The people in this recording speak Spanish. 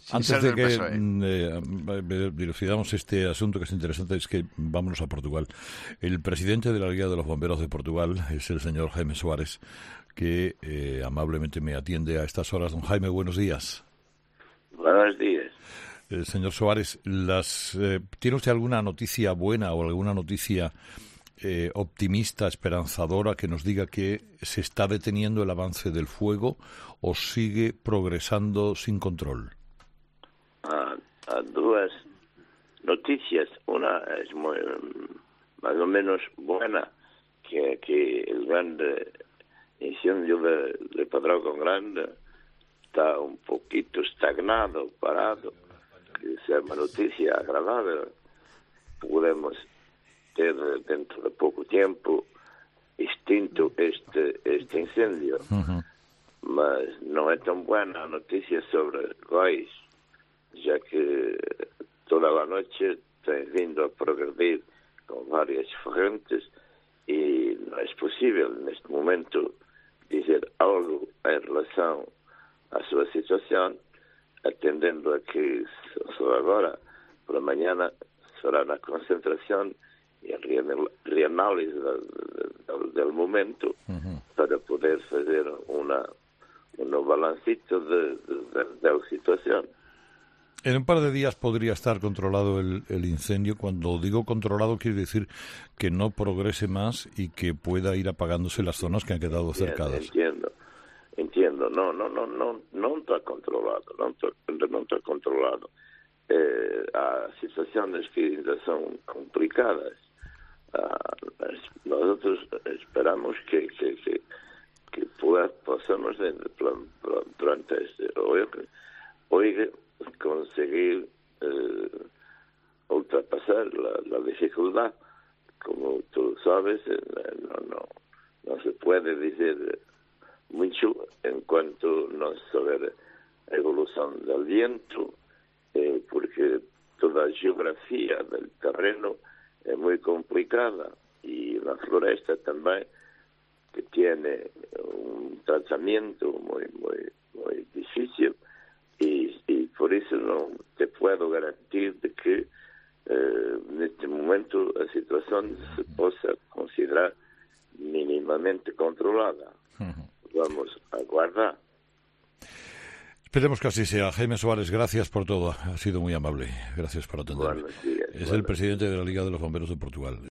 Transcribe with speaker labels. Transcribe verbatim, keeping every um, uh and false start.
Speaker 1: Sin
Speaker 2: Antes de que
Speaker 1: eh,
Speaker 2: dilucidamos este asunto que es interesante, es que vámonos a Portugal. El presidente de la Liga de los Bomberos de Portugal es el señor Jaime Soares, que eh, amablemente me atiende a estas horas. Don Jaime, buenos días.
Speaker 3: Buenos días.
Speaker 2: Eh, señor Soares, las, eh, ¿tiene usted alguna noticia buena o alguna noticia eh, optimista, esperanzadora, que nos diga que se está deteniendo el avance del fuego o sigue progresando sin control?
Speaker 3: Ah, ah, dos noticias. Una es muy, más o menos buena, que, que el grande incendio de, de Padrón Grande está un poquito estagnado, parado, que es una noticia agradable. Podemos ter dentro de poco tiempo extinto este, este incendio.
Speaker 2: Uh-huh.
Speaker 3: Mas no es tan buena noticia sobre Góis, ya que toda la noche están vindo a progredir con varias frentes y no es posible en este momento dizer algo en relación a su situación, atendiendo a que solo ahora, por la mañana, será una concentración y a reanálisis del, del, del momento uh-huh. para poder hacer una un balancito de, de, de, de la situación.
Speaker 2: En un par de días podría estar controlado el, el incendio. Cuando digo controlado, quiere decir que no progrese más y que pueda ir apagándose las zonas que han quedado
Speaker 3: Bien,
Speaker 2: cercadas.
Speaker 3: Entiendo, entiendo. No, no, no, no, no está controlado, no está, no está controlado. Eh, hay situaciones que son complicadas. Uh, nosotros esperamos que, que, que que pueda, possamos durante este hoy, hoy conseguir eh, ultrapasar la, la dificultad. Como tú sabes, eh, no, no, no se puede decir mucho en cuanto no saber la evolución del viento, eh, porque toda la geografía del terreno es muy complicada y la floresta también, que tiene un tratamiento muy muy muy difícil y, y por eso no te puedo garantir de que eh, en este momento la situación se pueda considerar mínimamente controlada. Uh-huh. Vamos a aguardar.
Speaker 2: Esperemos que así sea. Jaime Soares, gracias por todo. Ha sido muy amable. Gracias por atenderme.
Speaker 3: Buenos días,
Speaker 2: es
Speaker 3: buenos
Speaker 2: el presidente de la Liga de los Bomberos de Portugal.